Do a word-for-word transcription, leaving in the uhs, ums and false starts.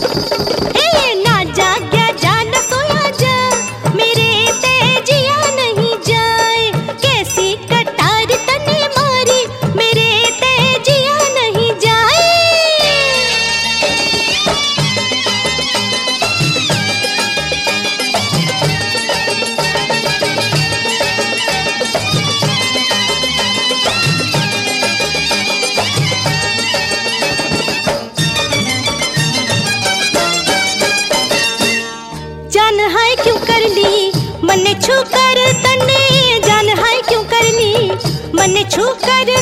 ए ना जाग्या जा न सोया जा, मेरे तेजिया नहीं जाए। कैसी कटार तने मारी, मेरे तेजिया नहीं जाए। जान हाय क्यों कर ली मने छू कर तने, जान हाय क्यों कर ली मने छू कर